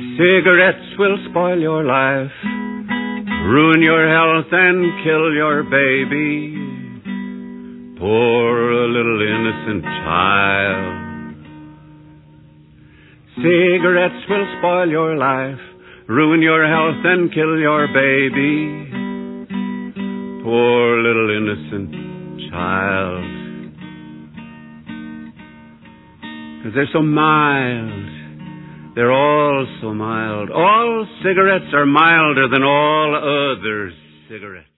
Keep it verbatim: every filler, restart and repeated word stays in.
Cigarettes will spoil your life, ruin your health and kill your baby. Poor little innocent child. Cigarettes will spoil your life, ruin your health and kill your baby. Poor little innocent child. 'Cause they're so mild. They're all so mild. All cigarettes are milder than all other cigarettes.